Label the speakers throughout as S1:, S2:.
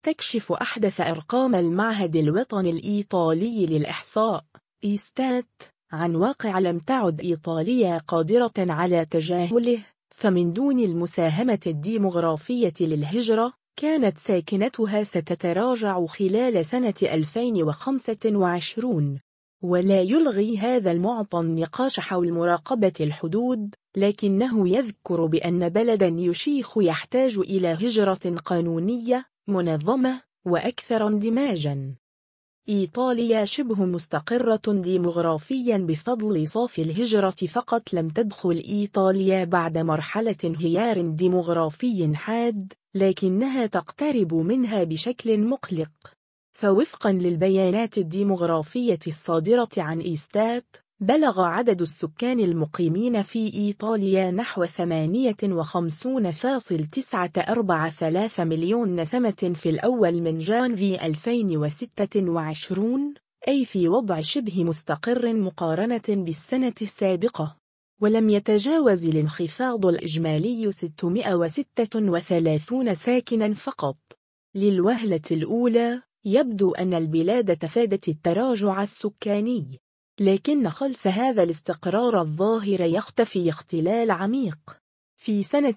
S1: تكشف أحدث أرقام المعهد الوطني الإيطالي للإحصاء إيستات عن واقع لم تعد إيطاليا قادرة على تجاهله، فمن دون المساهمة الديمغرافية للهجرة كانت ساكنتها ستتراجع خلال سنة 2025. ولا يلغي هذا المعطى النقاش حول مراقبة الحدود، لكنه يذكر بأن بلداً يشيخ يحتاج إلى هجرة قانونية منظمة وأكثر اندماجاً. إيطاليا شبه مستقرة ديمغرافياً بفضل صافي الهجرة فقط. لم تدخل إيطاليا بعد مرحلة انهيار ديمغرافي حاد، لكنها تقترب منها بشكل مقلق. فوفقاً للبيانات الديمغرافية الصادرة عن إيستات، بلغ عدد السكان المقيمين في إيطاليا نحو 58.943 مليون نسمة في الأول من جانفي 2026، أي في وضع شبه مستقر مقارنة بالسنة السابقة. ولم يتجاوز الانخفاض الإجمالي 636 ساكناً فقط. للوهلة الأولى يبدو أن البلاد تفادت التراجع السكاني، لكن خلف هذا الاستقرار الظاهر يختفي اختلال عميق. في سنة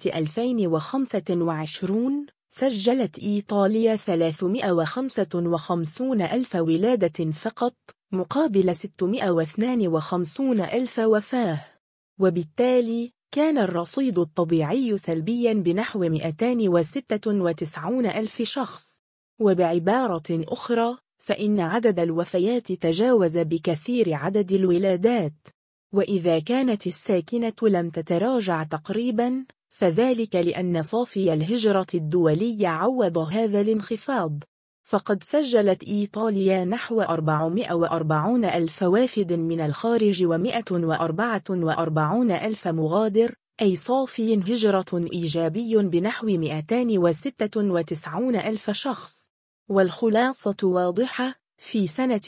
S1: 2025 سجلت إيطاليا 355 ألف ولادة فقط، مقابل 652 ألف وفاة، وبالتالي كان الرصيد الطبيعي سلبياً بنحو 296 ألف شخص. وبعبارة أخرى، فإن عدد الوفيات تجاوز بكثير عدد الولادات. وإذا كانت الساكنة لم تتراجع تقريباً، فذلك لأن صافي الهجرة الدولي عوض هذا الانخفاض. فقد سجلت إيطاليا نحو 440 ألف وافد من الخارج و144 ألف مغادر، أي صافي هجرة إيجابي بنحو 296 ألف شخص. والخلاصة واضحة: في سنة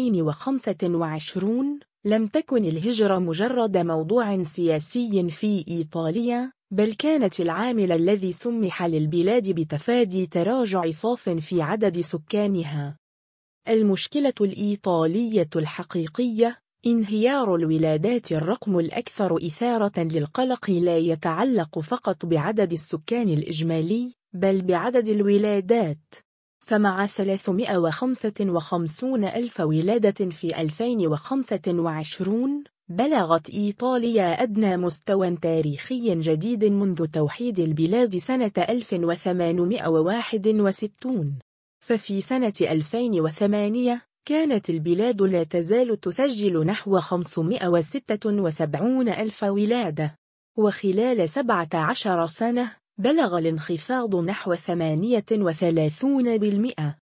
S1: 2025 لم تكن الهجرة مجرد موضوع سياسي في إيطاليا، بل كانت العامل الذي سمح للبلاد بتفادي تراجع صاف في عدد سكانها. المشكلة الإيطالية الحقيقية انهيار الولادات. الرقم الأكثر إثارة للقلق لا يتعلق فقط بعدد السكان الإجمالي، بل بعدد الولادات. فمع 355 ألف ولادة في 2025، بلغت إيطاليا أدنى مستوى تاريخي جديد منذ توحيد البلاد سنة 1861. ففي سنة 2008 كانت البلاد لا تزال تسجل نحو 576 ألف ولادة، وخلال 17 سنة بلغ الانخفاض نحو 38%.